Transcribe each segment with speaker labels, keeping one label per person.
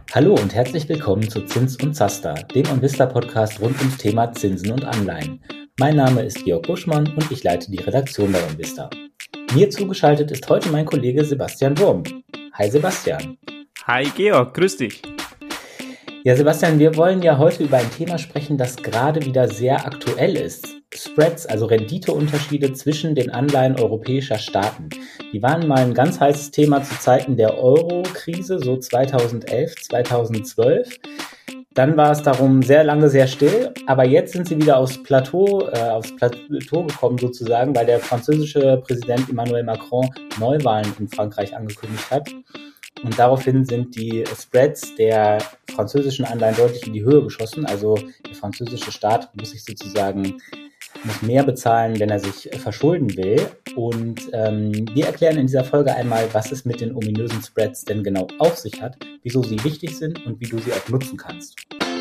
Speaker 1: Hallo und herzlich willkommen zu Zins und Zaster, dem OnVista-Podcast rund ums Thema Zinsen und Anleihen. Mein Name ist Georg Buschmann und ich leite die Redaktion bei OnVista. Mir zugeschaltet ist heute mein Kollege Sebastian Wurm. Hi Sebastian.
Speaker 2: Hi Georg, grüß dich.
Speaker 1: Ja Sebastian, wir wollen ja heute über ein Thema sprechen, das gerade wieder sehr aktuell ist. Spreads, also Renditeunterschiede zwischen den Anleihen europäischer Staaten. Die waren mal ein ganz heißes Thema zu Zeiten der Euro-Krise, so 2011, 2012. Dann war es darum sehr lange sehr still, aber jetzt sind sie wieder aufs Plateau gekommen sozusagen, weil der französische Präsident Emmanuel Macron Neuwahlen in Frankreich angekündigt hat. Und daraufhin sind die Spreads der französischen Anleihen deutlich in die Höhe geschossen. Also der französische Staat muss mehr bezahlen, wenn er sich verschulden will. Und wir erklären in dieser Folge einmal, was es mit den ominösen Spreads denn genau auf sich hat, wieso sie wichtig sind und wie du sie auch nutzen kannst.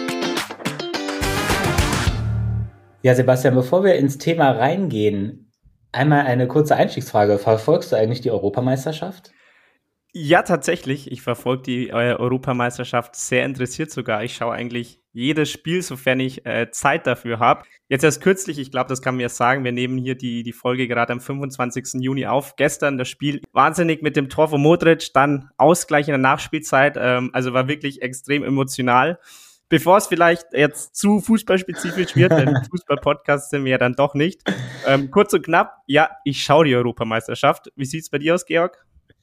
Speaker 1: Ja, Sebastian, bevor wir ins Thema reingehen, einmal eine kurze Einstiegsfrage. Verfolgst du eigentlich die Europameisterschaft?
Speaker 2: Ja, tatsächlich. Ich verfolge die Europameisterschaft sehr interessiert sogar. Ich schaue eigentlich jedes Spiel, sofern ich Zeit dafür habe. Jetzt erst kürzlich, ich glaube, das kann man ja sagen, wir nehmen hier die Folge gerade am 25. Juni auf. Gestern das Spiel wahnsinnig mit dem Tor von Modric, dann Ausgleich in der Nachspielzeit. Also war wirklich extrem emotional. Bevor es vielleicht jetzt zu fußballspezifisch wird, denn Fußball-Podcast sind wir ja dann doch nicht. Kurz und knapp, ja, ich schaue die Europameisterschaft. Wie sieht's bei dir aus, Georg?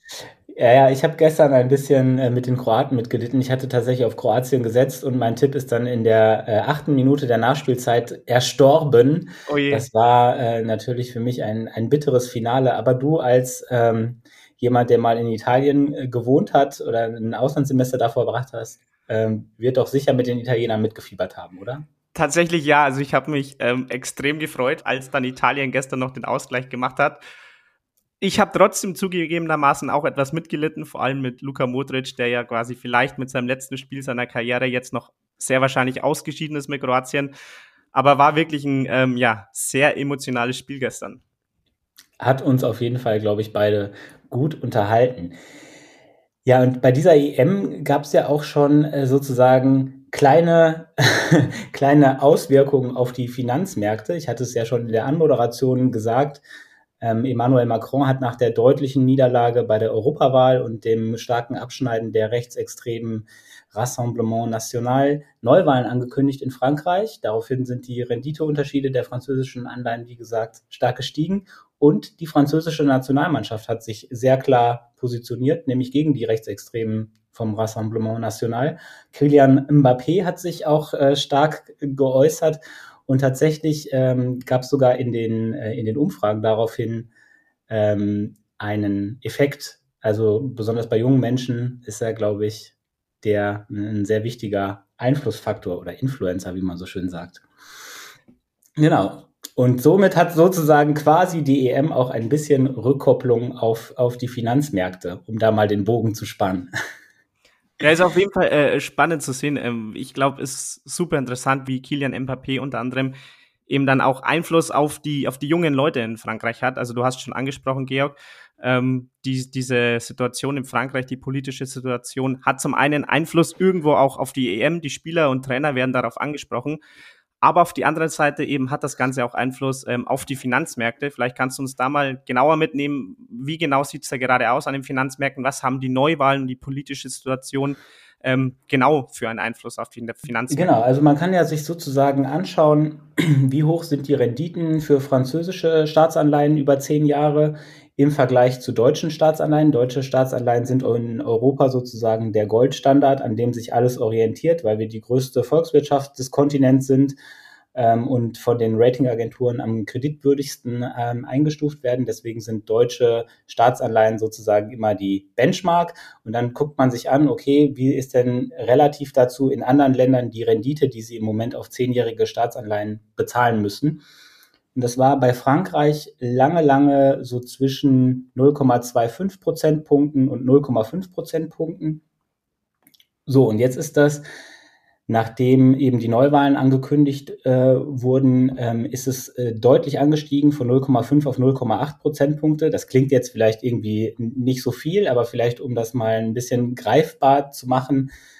Speaker 1: Ja, ich habe gestern ein bisschen mit den Kroaten mitgelitten. Ich hatte tatsächlich auf Kroatien gesetzt und mein Tipp ist dann in der 8. Minute der Nachspielzeit erstorben.
Speaker 2: Oh je.
Speaker 1: Das war natürlich für mich ein bitteres Finale. Aber du als jemand, der mal in Italien gewohnt hat oder ein Auslandssemester da verbracht hast, wird doch sicher mit den Italienern mitgefiebert haben, oder?
Speaker 2: Tatsächlich ja, also ich habe mich extrem gefreut, als dann Italien gestern noch den Ausgleich gemacht hat. Ich habe trotzdem zugegebenermaßen auch etwas mitgelitten, vor allem mit Luka Modric, der ja quasi vielleicht mit seinem letzten Spiel seiner Karriere jetzt noch sehr wahrscheinlich ausgeschieden ist mit Kroatien. Aber war wirklich ein sehr emotionales Spiel gestern.
Speaker 1: Hat uns auf jeden Fall, glaube ich, beide gut unterhalten. Ja, und bei dieser EM gab es ja auch schon sozusagen kleine Auswirkungen auf die Finanzmärkte. Ich hatte es ja schon in der Anmoderation gesagt. Emmanuel Macron hat nach der deutlichen Niederlage bei der Europawahl und dem starken Abschneiden der rechtsextremen Rassemblement National Neuwahlen angekündigt in Frankreich. Daraufhin sind die Renditeunterschiede der französischen Anleihen, wie gesagt, stark gestiegen. Und die französische Nationalmannschaft hat sich sehr klar positioniert, nämlich gegen die Rechtsextremen vom Rassemblement National. Kylian Mbappé hat sich auch stark geäußert. Und tatsächlich gab es sogar in den Umfragen daraufhin einen Effekt. Also besonders bei jungen Menschen ist er, glaube ich, ein sehr wichtiger Einflussfaktor oder Influencer, wie man so schön sagt. Genau. Und somit hat sozusagen quasi die EM auch ein bisschen Rückkopplung auf die Finanzmärkte, um da mal den Bogen zu spannen.
Speaker 2: Ja, ist auf jeden Fall spannend zu sehen. Ich glaube, es ist super interessant, wie Kylian Mbappé unter anderem eben dann auch Einfluss auf die jungen Leute in Frankreich hat. Also du hast schon angesprochen, Georg, diese Situation in Frankreich, die politische Situation, hat zum einen Einfluss irgendwo auch auf die EM. Die Spieler und Trainer werden darauf angesprochen. Aber auf die andere Seite eben hat das Ganze auch Einfluss auf die Finanzmärkte. Vielleicht kannst du uns da mal genauer mitnehmen, wie genau sieht es da gerade aus an den Finanzmärkten? Was haben die Neuwahlen und die politische Situation genau für einen Einfluss auf die Finanzmärkte?
Speaker 1: Genau, also man kann ja sich sozusagen anschauen, wie hoch sind die Renditen für französische Staatsanleihen über 10 Jahre im Vergleich zu deutschen Staatsanleihen. Deutsche Staatsanleihen sind in Europa sozusagen der Goldstandard, an dem sich alles orientiert, weil wir die größte Volkswirtschaft des Kontinents sind und von den Ratingagenturen am kreditwürdigsten eingestuft werden. Deswegen sind deutsche Staatsanleihen sozusagen immer die Benchmark. Und dann guckt man sich an, okay, wie ist denn relativ dazu in anderen Ländern die Rendite, die sie im Moment auf 10-jährige Staatsanleihen bezahlen müssen. Und das war bei Frankreich lange so zwischen 0,25 Prozentpunkten und 0,5 Prozentpunkten. So, und jetzt ist das, nachdem eben die Neuwahlen angekündigt wurden, ist es deutlich angestiegen von 0,5 auf 0,8 Prozentpunkte. Das klingt jetzt vielleicht irgendwie nicht so viel, aber vielleicht, um das mal ein bisschen greifbar zu machen,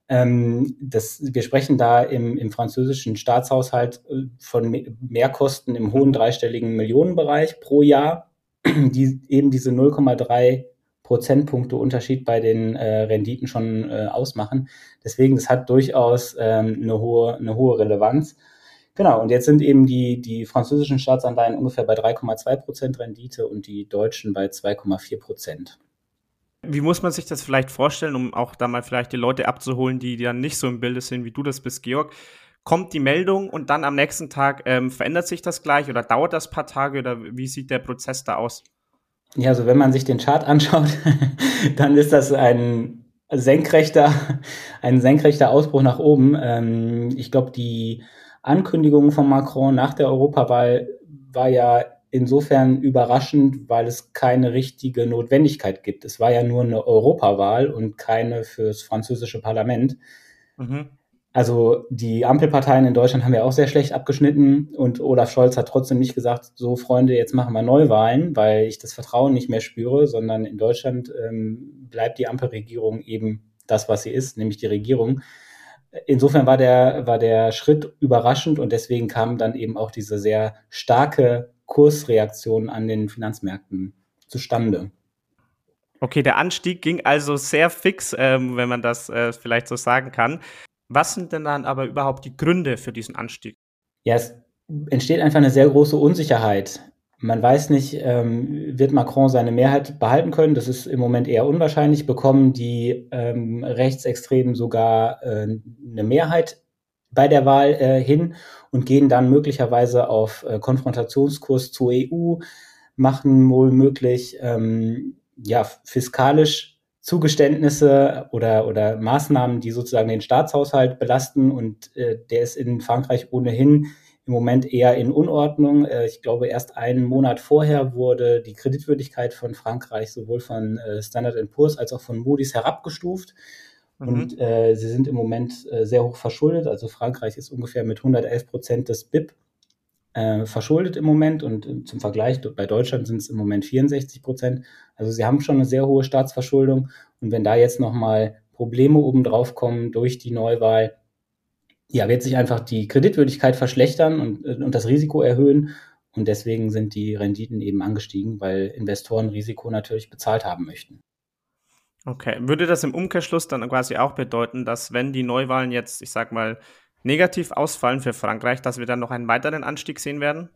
Speaker 1: Wir sprechen da im französischen Staatshaushalt von Mehrkosten im hohen dreistelligen Millionenbereich pro Jahr, die eben diese 0,3 Prozentpunkte Unterschied bei den Renditen schon ausmachen. Deswegen, das hat durchaus eine hohe Relevanz. Genau, und jetzt sind eben die französischen Staatsanleihen ungefähr bei 3,2% Rendite und die deutschen bei 2,4%.
Speaker 2: Wie muss man sich das vielleicht vorstellen, um auch da mal vielleicht die Leute abzuholen, die dann nicht so im Bilde sind, wie du das bist, Georg? Kommt die Meldung und dann am nächsten Tag verändert sich das gleich oder dauert das ein paar Tage oder wie sieht der Prozess da aus?
Speaker 1: Ja, also wenn man sich den Chart anschaut, dann ist das ein senkrechter Ausbruch nach oben. Ich glaube, die Ankündigung von Macron nach der Europawahl war ja insofern überraschend, weil es keine richtige Notwendigkeit gibt. Es war ja nur eine Europawahl und keine fürs französische Parlament.
Speaker 2: Mhm.
Speaker 1: Also die Ampelparteien in Deutschland haben ja auch sehr schlecht abgeschnitten und Olaf Scholz hat trotzdem nicht gesagt, so Freunde, jetzt machen wir Neuwahlen, weil ich das Vertrauen nicht mehr spüre, sondern in Deutschland bleibt die Ampelregierung eben das, was sie ist, nämlich die Regierung. Insofern war der Schritt überraschend und deswegen kam dann eben auch diese sehr starke Kursreaktion an den Finanzmärkten zustande.
Speaker 2: Okay, der Anstieg ging also sehr fix, wenn man das vielleicht so sagen kann. Was sind denn dann aber überhaupt die Gründe für diesen Anstieg?
Speaker 1: Ja, es entsteht einfach eine sehr große Unsicherheit. Man weiß nicht, wird Macron seine Mehrheit behalten können? Das ist im Moment eher unwahrscheinlich. Bekommen die Rechtsextremen sogar eine Mehrheit bei der Wahl hin und gehen dann möglicherweise auf Konfrontationskurs zur EU, machen wohl möglich fiskalisch Zugeständnisse oder Maßnahmen, die sozusagen den Staatshaushalt belasten und der ist in Frankreich ohnehin im Moment eher in Unordnung. Ich glaube, erst einen Monat vorher wurde die Kreditwürdigkeit von Frankreich sowohl von Standard & Poor's als auch von Moody's herabgestuft. Und sie sind im Moment sehr hoch verschuldet. Also Frankreich ist ungefähr mit 111% des BIP verschuldet im Moment und zum Vergleich bei Deutschland sind es im Moment 64%. Also sie haben schon eine sehr hohe Staatsverschuldung und wenn da jetzt nochmal Probleme obendrauf kommen durch die Neuwahl, ja, wird sich einfach die Kreditwürdigkeit verschlechtern und das Risiko erhöhen und deswegen sind die Renditen eben angestiegen, weil Investoren Risiko natürlich bezahlt haben möchten.
Speaker 2: Okay, würde das im Umkehrschluss dann quasi auch bedeuten, dass wenn die Neuwahlen jetzt, ich sag mal, negativ ausfallen für Frankreich, dass wir dann noch einen weiteren Anstieg sehen werden?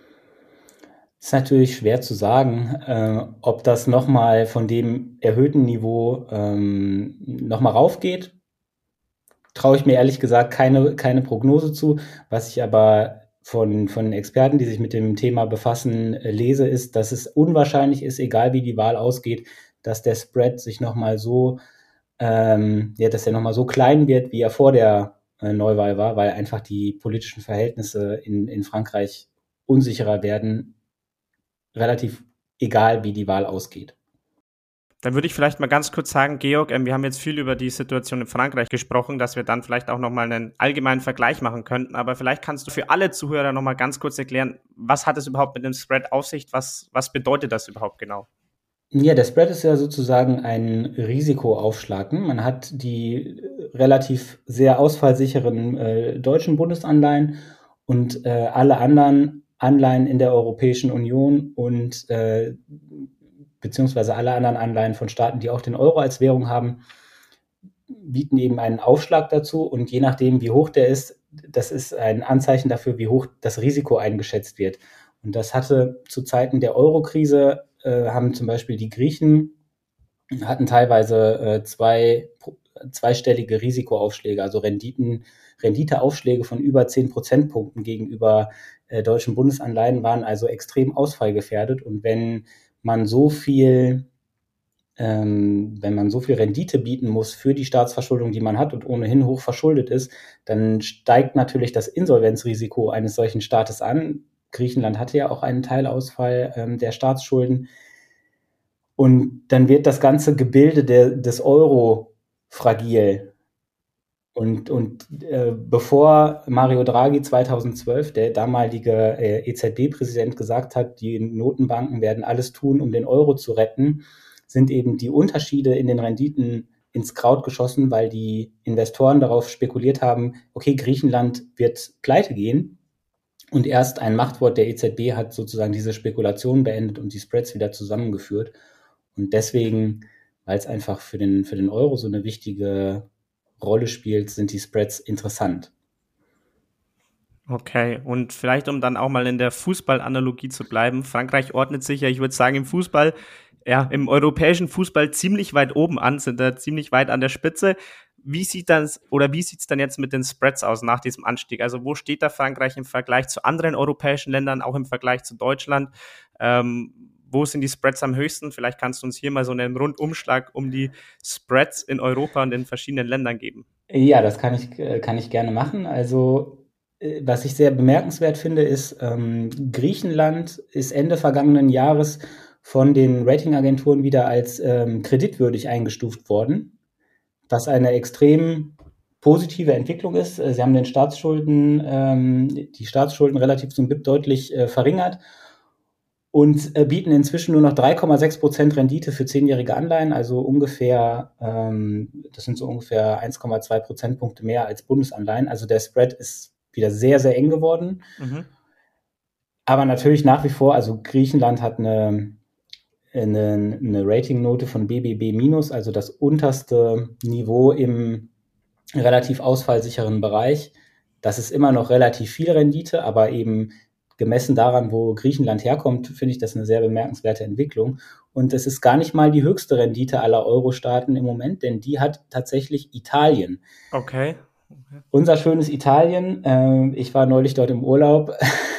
Speaker 1: Ist natürlich schwer zu sagen, ob das nochmal von dem erhöhten Niveau nochmal raufgeht. Traue ich mir ehrlich gesagt keine Prognose zu. Was ich aber von Experten, die sich mit dem Thema befassen, lese, ist, dass es unwahrscheinlich ist, egal wie die Wahl ausgeht, dass der Spread sich nochmal so, dass er nochmal so klein wird, wie er vor der Neuwahl war, weil einfach die politischen Verhältnisse in Frankreich unsicherer werden, relativ egal, wie die Wahl ausgeht.
Speaker 2: Dann würde ich vielleicht mal ganz kurz sagen, Georg, wir haben jetzt viel über die Situation in Frankreich gesprochen, dass wir dann vielleicht auch nochmal einen allgemeinen Vergleich machen könnten. Aber vielleicht kannst du für alle Zuhörer nochmal ganz kurz erklären, was hat es überhaupt mit dem Spread auf sich? Was bedeutet das überhaupt genau?
Speaker 1: Ja, der Spread ist ja sozusagen ein Risikoaufschlag. Man hat die relativ sehr ausfallsicheren deutschen Bundesanleihen und alle anderen Anleihen in der Europäischen Union und beziehungsweise alle anderen Anleihen von Staaten, die auch den Euro als Währung haben, bieten eben einen Aufschlag dazu und je nachdem, wie hoch der ist, das ist ein Anzeichen dafür, wie hoch das Risiko eingeschätzt wird. Und das hatte zu Zeiten der Euro-Krise, haben zum Beispiel die Griechen, hatten teilweise zweistellige Risikoaufschläge, also Renditeaufschläge von über 10 Prozentpunkten gegenüber deutschen Bundesanleihen waren also extrem ausfallgefährdet. Und wenn man so viel Rendite bieten muss für die Staatsverschuldung, die man hat und ohnehin hoch verschuldet ist, dann steigt natürlich das Insolvenzrisiko eines solchen Staates an. Griechenland hatte ja auch einen Teilausfall der Staatsschulden. Und dann wird das ganze Gebilde des Euro fragil. Und bevor Mario Draghi 2012, der damalige EZB-Präsident, gesagt hat, die Notenbanken werden alles tun, um den Euro zu retten, sind eben die Unterschiede in den Renditen ins Kraut geschossen, weil die Investoren darauf spekuliert haben, okay, Griechenland wird pleite gehen. Und erst ein Machtwort der EZB hat sozusagen diese Spekulation beendet und die Spreads wieder zusammengeführt. Und deswegen, weil es einfach für den Euro so eine wichtige Rolle spielt, sind die Spreads interessant.
Speaker 2: Okay, und vielleicht, um dann auch mal in der Fußballanalogie zu bleiben, Frankreich ordnet sich ja, ich würde sagen, im Fußball, ja, im europäischen Fußball ziemlich weit oben an, sind da ziemlich weit an der Spitze. Wie sieht's dann jetzt mit den Spreads aus nach diesem Anstieg? Also wo steht da Frankreich im Vergleich zu anderen europäischen Ländern, auch im Vergleich zu Deutschland? Wo sind die Spreads am höchsten? Vielleicht kannst du uns hier mal so einen Rundumschlag um die Spreads in Europa und in verschiedenen Ländern geben.
Speaker 1: Ja, das kann ich gerne machen. Also was ich sehr bemerkenswert finde, ist, Griechenland ist Ende vergangenen Jahres von den Ratingagenturen wieder als kreditwürdig eingestuft worden, was eine extrem positive Entwicklung ist. Sie haben die Staatsschulden relativ zum BIP deutlich verringert und bieten inzwischen nur noch 3,6% Rendite für 10-jährige Anleihen, also ungefähr, das sind so ungefähr 1,2 Prozentpunkte mehr als Bundesanleihen. Also der Spread ist wieder sehr, sehr eng geworden. Mhm. Aber natürlich nach wie vor, also Griechenland hat eine Ratingnote von BBB-, also das unterste Niveau im relativ ausfallsicheren Bereich. Das ist immer noch relativ viel Rendite, aber eben gemessen daran, wo Griechenland herkommt, finde ich das eine sehr bemerkenswerte Entwicklung. Und es ist gar nicht mal die höchste Rendite aller Euro-Staaten im Moment, denn die hat tatsächlich Italien.
Speaker 2: Okay.
Speaker 1: Unser schönes Italien, ich war neulich dort im Urlaub,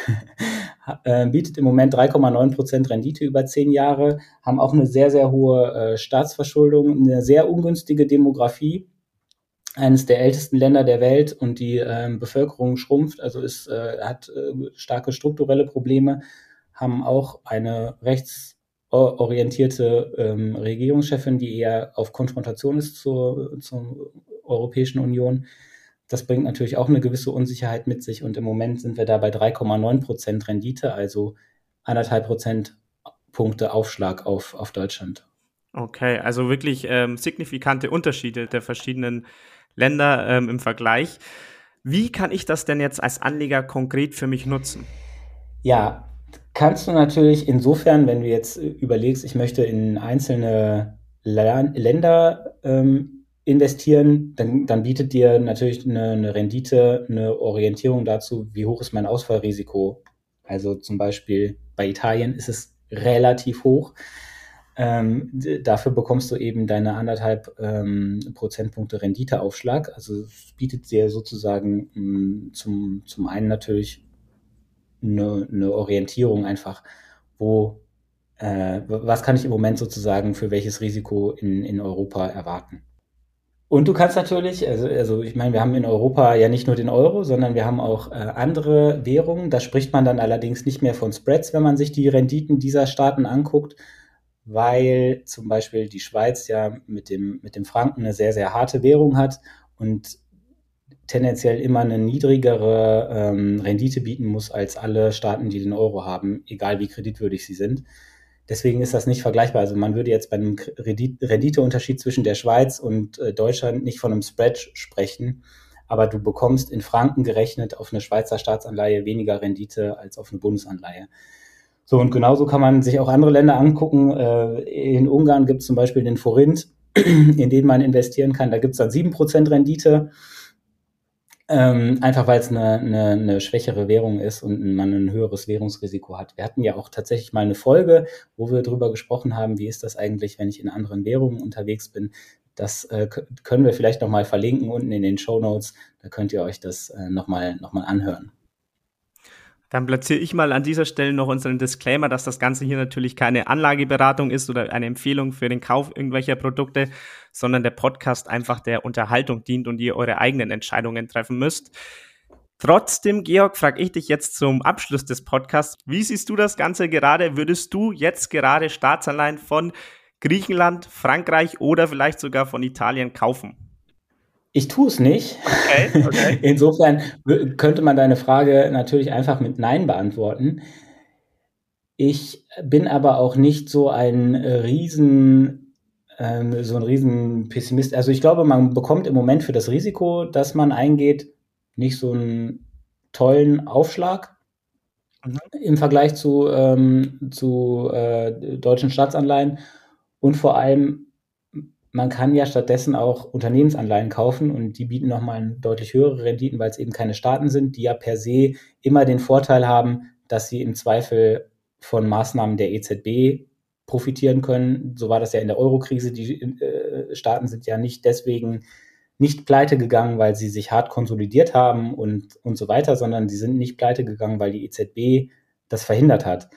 Speaker 1: bietet im Moment 3,9% Rendite über 10 Jahre, haben auch eine sehr, sehr hohe Staatsverschuldung, eine sehr ungünstige Demografie, eines der ältesten Länder der Welt, und die Bevölkerung schrumpft, also hat starke strukturelle Probleme, haben auch eine rechtsorientierte Regierungschefin, die eher auf Konfrontation ist zur Europäischen Union. Das bringt natürlich auch eine gewisse Unsicherheit mit sich, und im Moment sind wir da bei 3,9% Rendite, also 1,5 Prozentpunkte Aufschlag auf Deutschland.
Speaker 2: Okay, also wirklich signifikante Unterschiede der verschiedenen Länder im Vergleich. Wie kann ich das denn jetzt als Anleger konkret für mich nutzen?
Speaker 1: Ja, kannst du natürlich insofern, wenn du jetzt überlegst, ich möchte in einzelne Länder investieren, dann bietet dir natürlich eine Rendite, eine Orientierung dazu, wie hoch ist mein Ausfallrisiko. Also zum Beispiel bei Italien ist es relativ hoch. Dafür bekommst du eben deine 1,5 Prozentpunkte Renditeaufschlag. Also es bietet dir sozusagen zum einen natürlich eine Orientierung einfach, was kann ich im Moment sozusagen für welches Risiko in Europa erwarten. Und du kannst natürlich, also ich meine, wir haben in Europa ja nicht nur den Euro, sondern wir haben auch andere Währungen. Da spricht man dann allerdings nicht mehr von Spreads, wenn man sich die Renditen dieser Staaten anguckt, weil zum Beispiel die Schweiz ja mit dem Franken eine sehr, sehr harte Währung hat und tendenziell immer eine niedrigere Rendite bieten muss als alle Staaten, die den Euro haben, egal wie kreditwürdig sie sind. Deswegen ist das nicht vergleichbar. Also man würde jetzt bei einem Renditeunterschied zwischen der Schweiz und Deutschland nicht von einem Spread sprechen, aber du bekommst in Franken gerechnet auf eine Schweizer Staatsanleihe weniger Rendite als auf eine Bundesanleihe. So, und genauso kann man sich auch andere Länder angucken. In Ungarn gibt es zum Beispiel den Forint, in den man investieren kann. Da gibt es dann 7% Rendite. Einfach weil es eine schwächere Währung ist und man ein höheres Währungsrisiko hat. Wir hatten ja auch tatsächlich mal eine Folge, wo wir darüber gesprochen haben, wie ist das eigentlich, wenn ich in anderen Währungen unterwegs bin. Das können wir vielleicht nochmal verlinken unten in den Shownotes. Da könnt ihr euch das nochmal anhören.
Speaker 2: Dann platziere ich mal an dieser Stelle noch unseren Disclaimer, dass das Ganze hier natürlich keine Anlageberatung ist oder eine Empfehlung für den Kauf irgendwelcher Produkte, sondern der Podcast einfach der Unterhaltung dient und ihr eure eigenen Entscheidungen treffen müsst. Trotzdem, Georg, frage ich dich jetzt zum Abschluss des Podcasts. Wie siehst du das Ganze gerade? Würdest du jetzt gerade Staatsanleihen von Griechenland, Frankreich oder vielleicht sogar von Italien kaufen?
Speaker 1: Ich tue es nicht. Okay. Insofern könnte man deine Frage natürlich einfach mit Nein beantworten. Ich bin aber auch nicht so ein riesen so ein riesen Pessimist. Also ich glaube, man bekommt im Moment für das Risiko, das man eingeht, nicht so einen tollen Aufschlag im Vergleich zu deutschen Staatsanleihen. Und vor allem, man kann ja stattdessen auch Unternehmensanleihen kaufen und die bieten nochmal deutlich höhere Renditen, weil es eben keine Staaten sind, die ja per se immer den Vorteil haben, dass sie im Zweifel von Maßnahmen der EZB profitieren können. So war das ja in der Euro-Krise. Die Staaten sind ja nicht deswegen nicht pleite gegangen, weil sie sich hart konsolidiert haben und so weiter, sondern sie sind nicht pleite gegangen, weil die EZB das verhindert hat.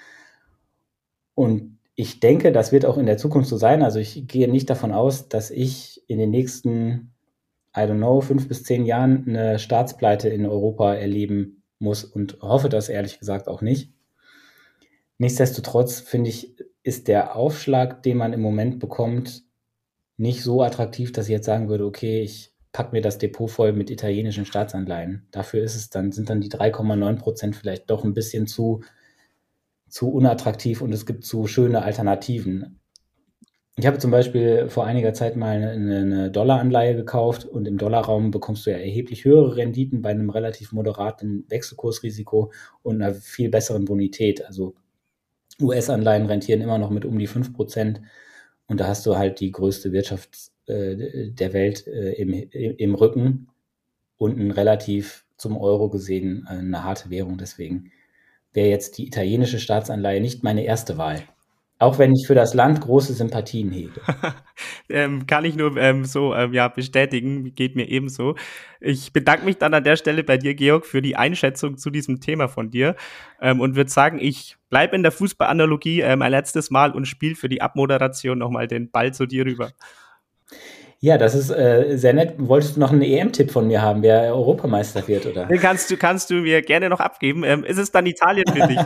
Speaker 1: Und ich denke, das wird auch in der Zukunft so sein. Also ich gehe nicht davon aus, dass ich in den nächsten, 5 bis 10 Jahren eine Staatspleite in Europa erleben muss und hoffe das ehrlich gesagt auch nicht. Nichtsdestotrotz finde ich, ist der Aufschlag, den man im Moment bekommt, nicht so attraktiv, dass ich jetzt sagen würde, okay, ich packe mir das Depot voll mit italienischen Staatsanleihen. Dafür sind dann die 3,9% vielleicht doch ein bisschen zu unattraktiv und es gibt zu schöne Alternativen. Ich habe zum Beispiel vor einiger Zeit mal eine Dollaranleihe gekauft und im Dollarraum bekommst du ja erheblich höhere Renditen bei einem relativ moderaten Wechselkursrisiko und einer viel besseren Bonität. Also US-Anleihen rentieren immer noch mit um die 5% und da hast du halt die größte Wirtschaft der Welt im Rücken und ein relativ zum Euro gesehen eine harte Währung. Deswegen wäre jetzt die italienische Staatsanleihe nicht meine erste Wahl. Auch wenn ich für das Land große Sympathien hege.
Speaker 2: Kann ich nur bestätigen, geht mir ebenso. Ich bedanke mich dann an der Stelle bei dir, Georg, für die Einschätzung zu diesem Thema von dir und würde sagen, ich bleibe in der Fußballanalogie ein letztes Mal und spiele für die Abmoderation nochmal den Ball zu dir rüber.
Speaker 1: Ja, das ist sehr nett. Wolltest du noch einen EM-Tipp von mir haben, wer Europameister wird, oder?
Speaker 2: Den kannst du mir gerne noch abgeben. Ist es dann Italien für dich?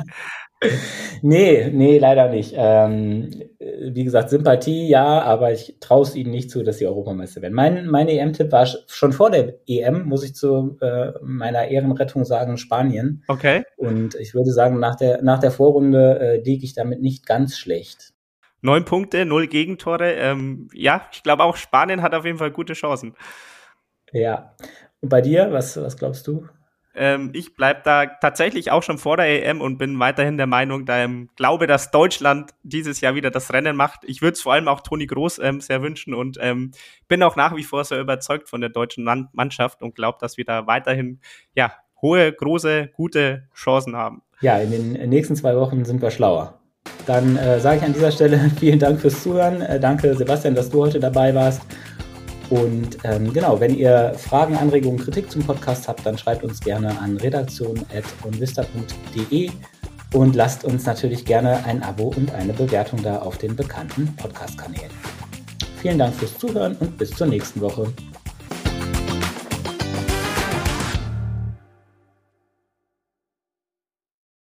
Speaker 1: Nee, leider nicht. Wie gesagt, Sympathie, ja, aber ich traue es ihnen nicht zu, dass sie Europameister werden. Mein EM-Tipp war schon vor der EM, muss ich zu meiner Ehrenrettung sagen, Spanien.
Speaker 2: Okay.
Speaker 1: Und ich würde sagen, nach der Vorrunde liege ich damit nicht ganz schlecht.
Speaker 2: 9 Punkte, 0 Gegentore. Ich glaube auch Spanien hat auf jeden Fall gute Chancen.
Speaker 1: Ja. Und bei dir, was glaubst du?
Speaker 2: Ich bleibe da tatsächlich auch schon vor der EM und bin weiterhin der Meinung, glaube, dass Deutschland dieses Jahr wieder das Rennen macht. Ich würde es vor allem auch Toni Kroos sehr wünschen und bin auch nach wie vor sehr überzeugt von der deutschen Mannschaft und glaube, dass wir da weiterhin hohe, große, gute Chancen haben. Ja, in den nächsten 2 Wochen sind wir schlauer. Dann sage ich an dieser Stelle vielen Dank fürs Zuhören. Danke, Sebastian, dass du heute dabei warst. Und wenn ihr Fragen, Anregungen, Kritik zum Podcast habt, dann schreibt uns gerne an redaktion@onvista.de und lasst uns natürlich gerne ein Abo und eine Bewertung da auf den bekannten Podcast-Kanälen. Vielen Dank fürs Zuhören und bis zur nächsten Woche.